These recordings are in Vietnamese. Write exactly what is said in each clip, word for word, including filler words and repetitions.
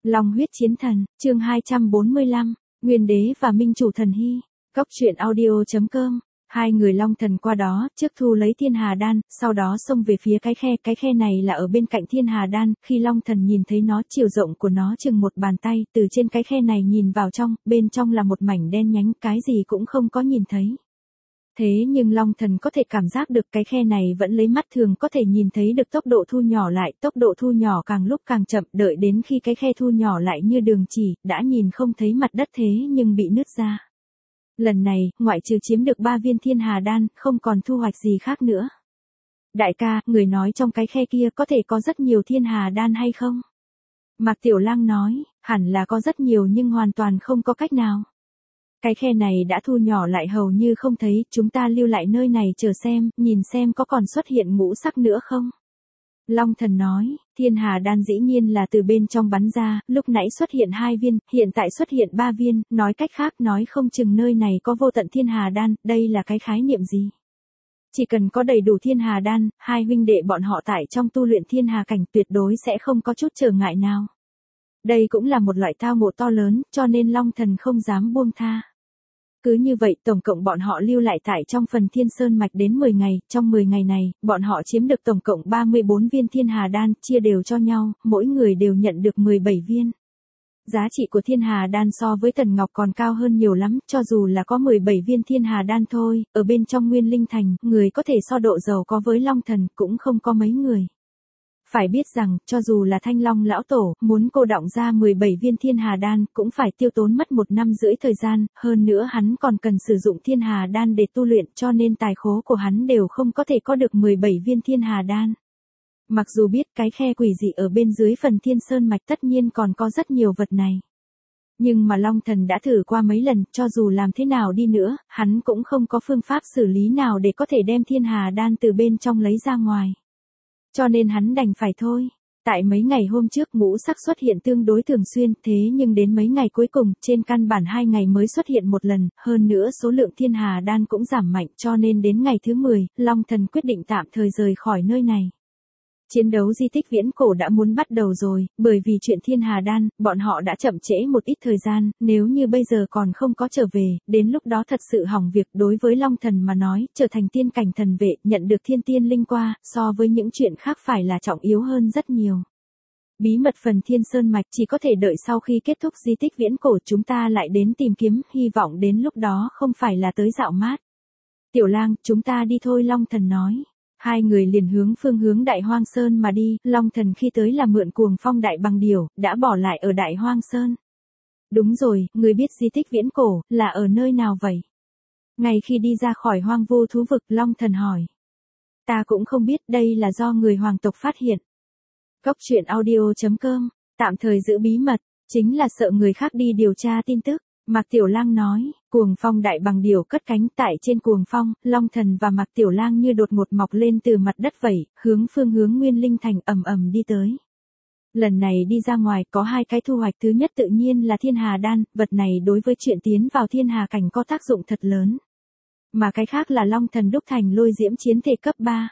Long huyết chiến thần, chương hai trăm bốn mươi lăm, Nguyên đế và Minh chủ thần hy. Cốc truyện audio chấm com. Hai người Long thần qua đó, trước thu lấy Thiên Hà đan, sau đó xông về phía cái khe, cái khe này là ở bên cạnh Thiên Hà đan, khi Long thần nhìn thấy nó, chiều rộng của nó chừng một bàn tay, từ trên cái khe này nhìn vào trong, bên trong là một mảnh đen nhánh, cái gì cũng không có nhìn thấy. Thế nhưng Long thần có thể cảm giác được cái khe này vẫn lấy mắt thường có thể nhìn thấy được tốc độ thu nhỏ lại, tốc độ thu nhỏ càng lúc càng chậm, đợi đến khi cái khe thu nhỏ lại như đường chỉ, đã nhìn không thấy mặt đất thế nhưng bị nứt ra. Lần này, ngoại trừ chiếm được ba viên Thiên Hà đan, không còn thu hoạch gì khác nữa. Đại ca, người nói trong cái khe kia có thể có rất nhiều Thiên Hà đan hay không? Mạc Tiểu Lang nói, hẳn là có rất nhiều nhưng hoàn toàn không có cách nào. Cái khe này đã thu nhỏ lại hầu như không thấy, chúng ta lưu lại nơi này chờ xem, nhìn xem có còn xuất hiện ngũ sắc nữa không? Long thần nói, Thiên Hà đan dĩ nhiên là từ bên trong bắn ra, lúc nãy xuất hiện hai viên, hiện tại xuất hiện ba viên, nói cách khác nói không chừng nơi này có vô tận Thiên Hà đan, đây là cái khái niệm gì? Chỉ cần có đầy đủ Thiên Hà đan, hai huynh đệ bọn họ tại trong tu luyện Thiên Hà cảnh tuyệt đối sẽ không có chút trở ngại nào. Đây cũng là một loại tao ngộ to lớn, cho nên Long thần không dám buông tha. Cứ như vậy, tổng cộng bọn họ lưu lại tại trong phần Thiên Sơn mạch đến mười ngày, trong mười ngày này, bọn họ chiếm được tổng cộng ba mươi bốn viên Thiên Hà đan, chia đều cho nhau, mỗi người đều nhận được mười bảy viên. Giá trị của Thiên Hà đan so với Tần Ngọc còn cao hơn nhiều lắm, cho dù là có mười bảy viên Thiên Hà đan thôi, ở bên trong Nguyên Linh Thành, người có thể so độ giàu có với Long thần cũng không có mấy người. Phải biết rằng, cho dù là Thanh Long lão tổ, muốn cô đọng ra mười bảy viên Thiên Hà đan, cũng phải tiêu tốn mất một năm rưỡi thời gian, hơn nữa hắn còn cần sử dụng Thiên Hà đan để tu luyện, cho nên tài khố của hắn đều không có thể có được mười bảy viên Thiên Hà đan. Mặc dù biết cái khe quỷ dị ở bên dưới phần Thiên Sơn mạch tất nhiên còn có rất nhiều vật này. Nhưng mà Long thần đã thử qua mấy lần, cho dù làm thế nào đi nữa, hắn cũng không có phương pháp xử lý nào để có thể đem Thiên Hà đan từ bên trong lấy ra ngoài. Cho nên hắn đành phải thôi. Tại mấy ngày hôm trước ngũ sắc xuất hiện tương đối thường xuyên, thế nhưng đến mấy ngày cuối cùng, trên căn bản hai ngày mới xuất hiện một lần, hơn nữa số lượng Thiên Hà đan cũng giảm mạnh, cho nên đến ngày thứ mười, Long thần quyết định tạm thời rời khỏi nơi này. Chiến đấu di tích viễn cổ đã muốn bắt đầu rồi, bởi vì chuyện Thiên Hà đan, bọn họ đã chậm trễ một ít thời gian, nếu như bây giờ còn không có trở về, đến lúc đó thật sự hỏng việc. Đối với Long thần mà nói, trở thành tiên cảnh thần vệ, nhận được thiên tiên linh qua, so với những chuyện khác phải là trọng yếu hơn rất nhiều. Bí mật phần Thiên Sơn mạch chỉ có thể đợi sau khi kết thúc di tích viễn cổ chúng ta lại đến tìm kiếm, hy vọng đến lúc đó không phải là tới dạo mát. Tiểu Lang, chúng ta đi thôi, Long thần nói. Hai người liền hướng phương hướng Đại Hoang Sơn mà đi, Long thần khi tới là mượn cuồng phong đại bằng điểu, đã bỏ lại ở Đại Hoang Sơn. Đúng rồi, người biết di tích viễn cổ, là ở nơi nào vậy? Ngay khi đi ra khỏi hoang vu thú vực, Long thần hỏi. Ta cũng không biết, đây là do người hoàng tộc phát hiện. Cốc truyện audio chấm com, tạm thời giữ bí mật, chính là sợ người khác đi điều tra tin tức. Mạc Tiểu Lang nói, cuồng phong đại bằng điểu cất cánh tại trên cuồng phong, Long thần và Mạc Tiểu Lang như đột ngột mọc lên từ mặt đất vậy, hướng phương hướng Nguyên Linh Thành ầm ầm đi tới. Lần này đi ra ngoài có hai cái thu hoạch, thứ nhất tự nhiên là Thiên Hà đan, vật này đối với chuyện tiến vào Thiên Hà cảnh có tác dụng thật lớn. Mà cái khác là Long thần đúc thành lôi diễm chiến thể cấp ba.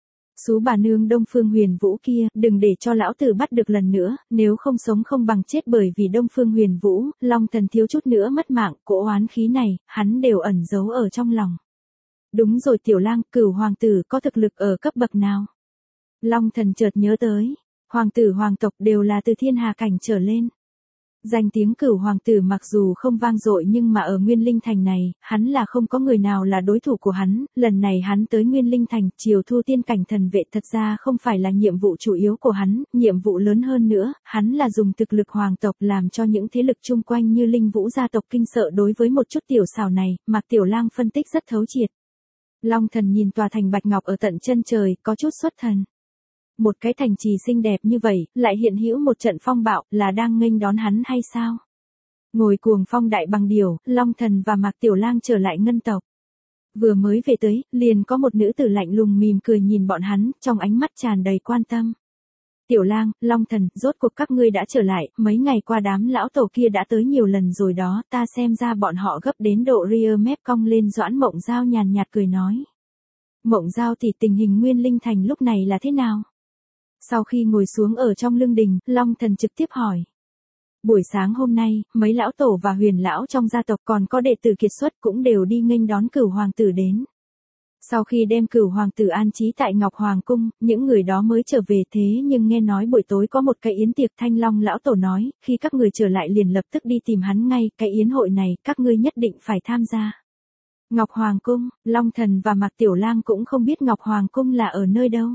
Xú bà nương Đông Phương Huyền Vũ kia, đừng để cho lão tử bắt được lần nữa, nếu không sống không bằng chết, bởi vì Đông Phương Huyền Vũ, Long thần thiếu chút nữa mất mạng, cỗ oán khí này, hắn đều ẩn giấu ở trong lòng. Đúng rồi Tiểu Lang, Cửu hoàng tử có thực lực ở cấp bậc nào? Long thần chợt nhớ tới, hoàng tử hoàng tộc đều là từ Thiên Hà cảnh trở lên. Danh tiếng Cửu hoàng tử mặc dù không vang dội nhưng mà ở Nguyên Linh Thành này, hắn là không có người nào là đối thủ của hắn, lần này hắn tới Nguyên Linh Thành, chiều thu tiên cảnh thần vệ thật ra không phải là nhiệm vụ chủ yếu của hắn, nhiệm vụ lớn hơn nữa, hắn là dùng thực lực hoàng tộc làm cho những thế lực chung quanh như Linh Vũ gia tộc kinh sợ. Đối với một chút tiểu xảo này, Mạc Tiểu Lang phân tích rất thấu triệt. Long thần nhìn tòa thành bạch ngọc ở tận chân trời, có chút xuất thần. Một cái thành trì xinh đẹp như vậy, lại hiện hữu một trận phong bạo, là đang nghênh đón hắn hay sao? Ngồi cuồng phong đại bằng điểu, Long thần và Mạc Tiểu Lang trở lại ngân tộc. Vừa mới về tới, liền có một nữ tử lạnh lùng mỉm cười nhìn bọn hắn, trong ánh mắt tràn đầy quan tâm. Tiểu Lang, Long thần, rốt cuộc các ngươi đã trở lại, mấy ngày qua đám lão tổ kia đã tới nhiều lần rồi đó, ta xem ra bọn họ gấp đến độ ria mép cong lên. Doãn Mộng Giao nhàn nhạt cười nói. Mộng Giao thì tình hình Nguyên Linh Thành lúc này là thế nào? Sau khi ngồi xuống ở trong lưng đình, Long thần trực tiếp hỏi. Buổi sáng hôm nay, mấy lão tổ và huyền lão trong gia tộc còn có đệ tử kiệt xuất cũng đều đi nghênh đón cửu hoàng tử đến. Sau khi đem cửu hoàng tử an trí tại Ngọc Hoàng Cung, những người đó mới trở về thế nhưng nghe nói buổi tối có một cái yến tiệc. Thanh Long lão tổ nói, khi các người trở lại liền lập tức đi tìm hắn ngay, cái yến hội này các ngươi nhất định phải tham gia. Ngọc Hoàng Cung, Long Thần và Mạc Tiểu Lang cũng không biết Ngọc Hoàng Cung là ở nơi đâu.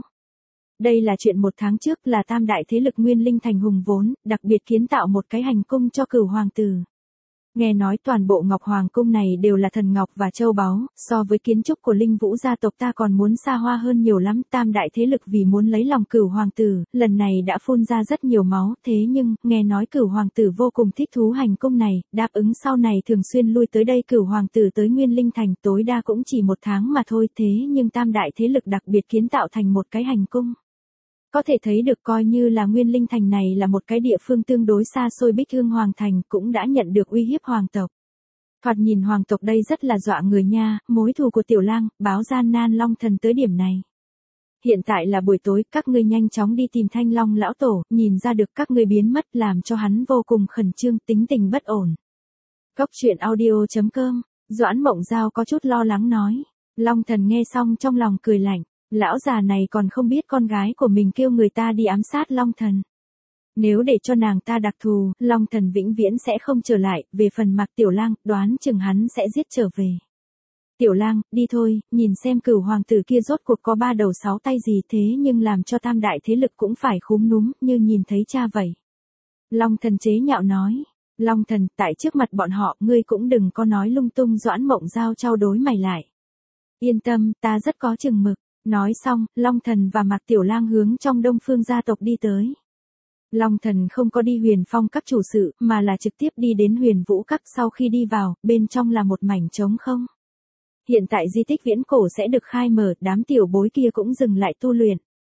Đây là chuyện một tháng trước là tam đại thế lực Nguyên Linh Thành hùng vốn, đặc biệt kiến tạo một cái hành cung cho cửu hoàng tử. Nghe nói toàn bộ Ngọc Hoàng Cung này đều là thần ngọc và châu báu, so với kiến trúc của Linh Vũ gia tộc ta còn muốn xa hoa hơn nhiều lắm. Tam đại thế lực vì muốn lấy lòng cửu hoàng tử, lần này đã phun ra rất nhiều máu, thế nhưng, nghe nói cửu hoàng tử vô cùng thích thú hành cung này, đáp ứng sau này thường xuyên lui tới đây. Cửu hoàng tử tới Nguyên Linh Thành tối đa cũng chỉ một tháng mà thôi, thế nhưng tam đại thế lực đặc biệt kiến tạo thành một cái hành cung. Có thể thấy được coi như là Nguyên Linh Thành này là một cái địa phương tương đối xa xôi Bích Hương Hoàng Thành cũng đã nhận được uy hiếp hoàng tộc. Thoạt nhìn hoàng tộc đây rất là dọa người nha, mối thù của Tiểu Lang, báo gian nan Long Thần tới điểm này. Hiện tại là buổi tối, các ngươi nhanh chóng đi tìm Thanh Long lão tổ, nhìn ra được các ngươi biến mất làm cho hắn vô cùng khẩn trương, tính tình bất ổn. Cốc truyện audio chấm com, Doãn Mộng Giao có chút lo lắng nói. Long Thần nghe xong trong lòng cười lạnh. Lão già này còn không biết con gái của mình kêu người ta đi ám sát Long Thần. Nếu để cho nàng ta đặc thù, Long Thần vĩnh viễn sẽ không trở lại, về phần Mạc Tiểu Lang, đoán chừng hắn sẽ giết trở về. Tiểu Lang, đi thôi, nhìn xem cửu hoàng tử kia rốt cuộc có ba đầu sáu tay gì thế nhưng làm cho tam đại thế lực cũng phải khúm núm, như nhìn thấy cha vậy. Long Thần chế nhạo nói. Long Thần, tại trước mặt bọn họ, ngươi cũng đừng có nói lung tung. Doãn Mộng Giao trao đối mày lại. Yên tâm, ta rất có chừng mực. Nói xong, Long Thần và Mạc Tiểu Lang hướng trong Đông Phương gia tộc đi tới. Long Thần không có đi Huyền Phong các chủ sự, mà là trực tiếp đi đến Huyền Vũ các. Sau khi đi vào, bên trong là một mảnh trống không. Hiện tại di tích viễn cổ sẽ được khai mở, đám tiểu bối kia cũng dừng lại tu luyện.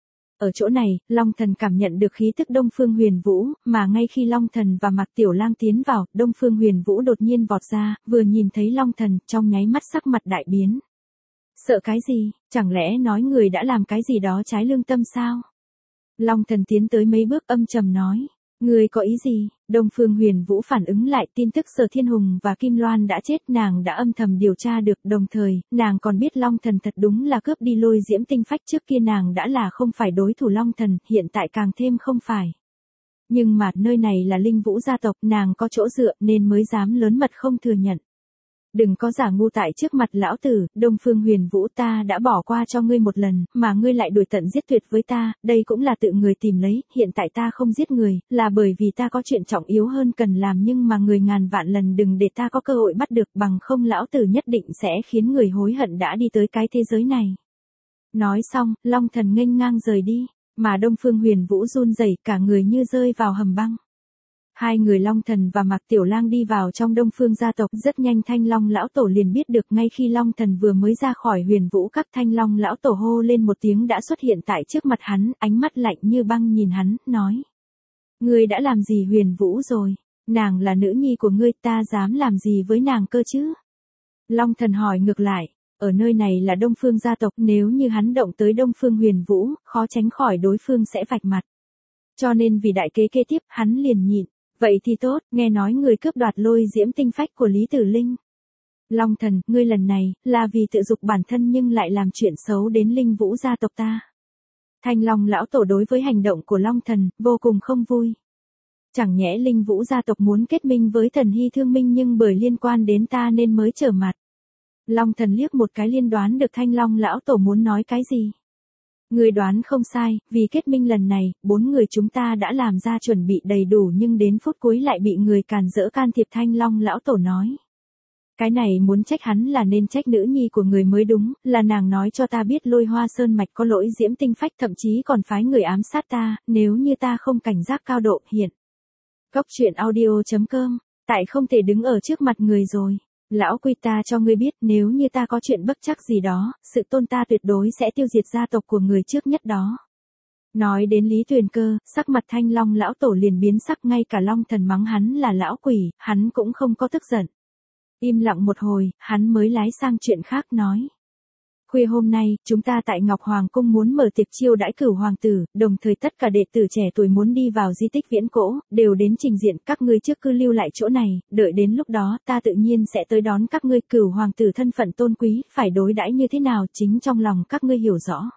Ở chỗ này, Long Thần cảm nhận được khí tức Đông Phương Huyền Vũ, mà ngay khi Long Thần và Mạc Tiểu Lang tiến vào, Đông Phương Huyền Vũ đột nhiên vọt ra, vừa nhìn thấy Long Thần, trong nháy mắt sắc mặt đại biến. Sợ cái gì, chẳng lẽ nói người đã làm cái gì đó trái lương tâm sao? Long Thần tiến tới mấy bước âm trầm nói. Người có ý gì? Đông Phương Huyền Vũ phản ứng lại tin tức Sở Thiên Hùng và Kim Loan đã chết, nàng đã âm thầm điều tra được, đồng thời, nàng còn biết Long Thần thật đúng là cướp đi lôi diễm tinh phách. Trước kia nàng đã là không phải đối thủ Long Thần, hiện tại càng thêm không phải. Nhưng mà nơi này là Linh Vũ gia tộc, nàng có chỗ dựa nên mới dám lớn mật không thừa nhận. Đừng có giả ngu tại trước mặt lão tử. Đông Phương Huyền Vũ, ta đã bỏ qua cho ngươi một lần, mà ngươi lại đuổi tận giết tuyệt với ta, đây cũng là tự người tìm lấy. Hiện tại ta không giết người, là bởi vì ta có chuyện trọng yếu hơn cần làm, nhưng mà người ngàn vạn lần đừng để ta có cơ hội bắt được, bằng không lão tử nhất định sẽ khiến người hối hận đã đi tới cái thế giới này. Nói xong, Long Thần nghênh ngang rời đi, mà Đông Phương Huyền Vũ run rẩy cả người như rơi vào hầm băng. Hai người Long Thần và Mạc Tiểu Lang đi vào trong Đông Phương gia tộc, rất nhanh Thanh Long lão tổ liền biết được. Ngay khi Long Thần vừa mới ra khỏi Huyền Vũ các, Thanh Long lão tổ hô lên một tiếng đã xuất hiện tại trước mặt hắn, ánh mắt lạnh như băng nhìn hắn, nói. Ngươi đã làm gì Huyền Vũ rồi? Nàng là nữ nhi của ngươi, ta dám làm gì với nàng cơ chứ? Long Thần hỏi ngược lại, ở nơi này là Đông Phương gia tộc, nếu như hắn động tới Đông Phương Huyền Vũ, khó tránh khỏi đối phương sẽ vạch mặt. Cho nên vì đại kế kế tiếp, hắn liền nhịn. Vậy thì tốt, nghe nói người cướp đoạt lôi diễm tinh phách của Lý Tử Linh. Long Thần, ngươi lần này, là vì tự dục bản thân nhưng lại làm chuyện xấu đến Linh Vũ gia tộc ta. Thanh Long lão tổ đối với hành động của Long Thần, vô cùng không vui. Chẳng nhẽ Linh Vũ gia tộc muốn kết minh với Thần Hy Thương Minh nhưng bởi liên quan đến ta nên mới trở mặt. Long Thần liếc một cái liên đoán được Thanh Long lão tổ muốn nói cái gì. Người đoán không sai, vì kết minh lần này, bốn người chúng ta đã làm ra chuẩn bị đầy đủ nhưng đến phút cuối lại bị người càn rỡ can thiệp. Thanh Long lão tổ nói. Cái này muốn trách hắn là nên trách nữ nhi của người mới đúng, là nàng nói cho ta biết Lôi Hoa Sơn mạch có lỗi diễm tinh phách, thậm chí còn phái người ám sát ta, nếu như ta không cảnh giác cao độ. Hiện Cốc truyện audio chấm com, tại không thể đứng ở trước mặt người rồi. Lão Quy, ta cho ngươi biết, nếu như ta có chuyện bất trắc gì đó, sự tôn ta tuyệt đối sẽ tiêu diệt gia tộc của người trước nhất đó. Nói đến Lý Tuyền Cơ, sắc mặt Thanh Long lão tổ liền biến sắc, ngay cả Long Thần mắng hắn là lão quỷ, hắn cũng không có tức giận. Im lặng một hồi, hắn mới lái sang chuyện khác nói. Khuya hôm nay, chúng ta tại Ngọc Hoàng Cung muốn mở tiệc chiêu đãi Cửu Hoàng tử, đồng thời tất cả đệ tử trẻ tuổi muốn đi vào di tích viễn cổ, đều đến trình diện, các ngươi trước cứ lưu lại chỗ này, đợi đến lúc đó, ta tự nhiên sẽ tới đón các ngươi. Cửu Hoàng tử thân phận tôn quý, phải đối đãi như thế nào chính trong lòng các ngươi hiểu rõ.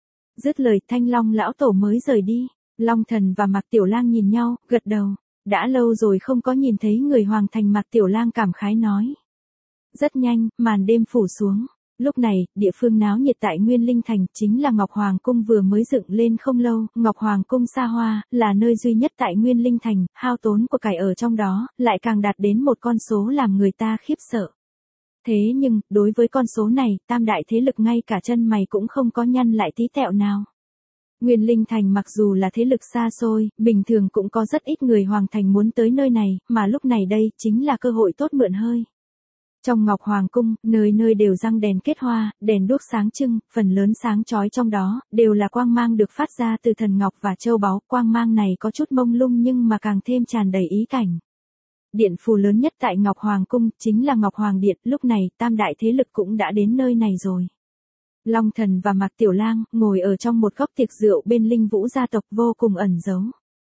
Dứt lời, Thanh Long lão tổ mới rời đi. Long Thần và Mạc Tiểu Lang nhìn nhau, gật đầu. Đã lâu rồi không có nhìn thấy người hoàng thành. Mạc Tiểu Lang cảm khái nói. Rất nhanh, màn đêm phủ xuống. Lúc này, địa phương náo nhiệt tại Nguyên Linh Thành chính là Ngọc Hoàng Cung vừa mới dựng lên không lâu. Ngọc Hoàng Cung xa hoa, là nơi duy nhất tại Nguyên Linh Thành, hao tốn của cải ở trong đó, lại càng đạt đến một con số làm người ta khiếp sợ. Thế nhưng, đối với con số này, tam đại thế lực ngay cả chân mày cũng không có nhăn lại tí tẹo nào. Nguyên Linh Thành mặc dù là thế lực xa xôi, bình thường cũng có rất ít người hoàng thành muốn tới nơi này, mà lúc này đây chính là cơ hội tốt mượn hơi. Trong Ngọc Hoàng Cung, nơi nơi đều răng đèn kết hoa, đèn đuốc sáng trưng, phần lớn sáng chói trong đó, đều là quang mang được phát ra từ thần ngọc và châu báu. Quang mang này có chút mông lung nhưng mà càng thêm tràn đầy ý cảnh. Điện phù lớn nhất tại Ngọc Hoàng Cung, chính là Ngọc Hoàng Điện. Lúc này, tam đại thế lực cũng đã đến nơi này rồi. Long Thần và Mạc Tiểu Lang, ngồi ở trong một góc tiệc rượu bên Linh Vũ gia tộc vô cùng ẩn giấu.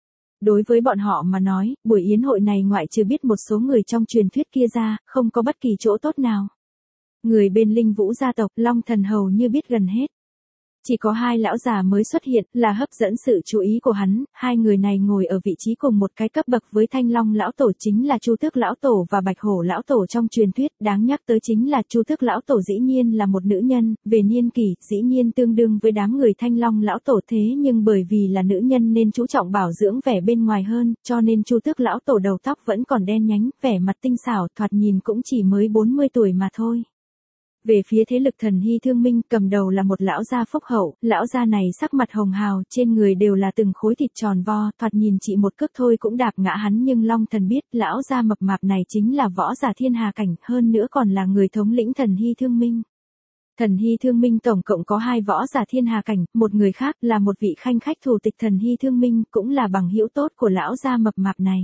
Đối với bọn họ mà nói, buổi yến hội này ngoại trừ biết một số người trong truyền thuyết kia ra, không có bất kỳ chỗ tốt nào. Người bên Linh Vũ gia tộc, Long Thần hầu như biết gần hết. Chỉ có hai lão già mới xuất hiện, là hấp dẫn sự chú ý của hắn. Hai người này ngồi ở vị trí cùng một cái cấp bậc với Thanh Long lão tổ, chính là Chu Tước lão tổ và Bạch Hổ lão tổ trong truyền thuyết. Đáng nhắc tới chính là Chu Tước lão tổ dĩ nhiên là một nữ nhân, về niên kỷ, dĩ nhiên tương đương với đám người Thanh Long lão tổ. Thế nhưng bởi vì là nữ nhân nên chú trọng bảo dưỡng vẻ bên ngoài hơn, cho nên Chu Tước lão tổ đầu tóc vẫn còn đen nhánh, vẻ mặt tinh xảo, thoạt nhìn cũng chỉ mới bốn mươi tuổi mà thôi. Về phía thế lực Thần Hy Thương Minh, cầm đầu là một lão gia phúc hậu. Lão gia này sắc mặt hồng hào, trên người đều là từng khối thịt tròn vo, thoạt nhìn chỉ một cước thôi cũng đạp ngã hắn. Nhưng Long Thần biết, lão gia mập mạp này chính là võ giả thiên hà cảnh, hơn nữa còn là người thống lĩnh Thần Hy Thương Minh. Thần Hy Thương Minh tổng cộng có hai võ giả thiên hà cảnh, một người khác là một vị khanh khách thủ tịch Thần Hy Thương Minh, cũng là bằng hữu tốt của lão gia mập mạp này.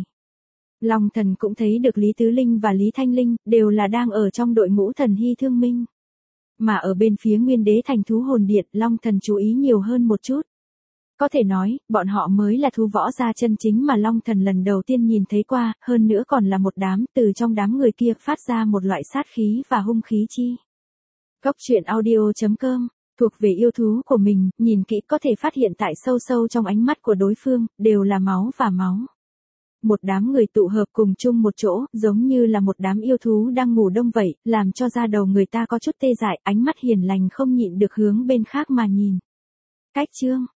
Long Thần cũng thấy được Lý Tứ Linh và Lý Thanh Linh, đều là đang ở trong đội ngũ Thần Hy Thương Minh. Mà ở bên phía Nguyên Đế Thành Thú Hồn Điện, Long Thần chú ý nhiều hơn một chút. Có thể nói, bọn họ mới là thú võ gia chân chính mà Long Thần lần đầu tiên nhìn thấy qua, hơn nữa còn là một đám, từ trong đám người kia phát ra một loại sát khí và hung khí chi. Góc truyện audio chấm com, thuộc về yêu thú của mình, nhìn kỹ có thể phát hiện tại sâu sâu trong ánh mắt của đối phương, đều là máu và máu. Một đám người tụ hợp cùng chung một chỗ, giống như là một đám yêu thú đang ngủ đông vậy, làm cho da đầu người ta có chút tê dại, ánh mắt hiền lành không nhịn được hướng bên khác mà nhìn. Cách chương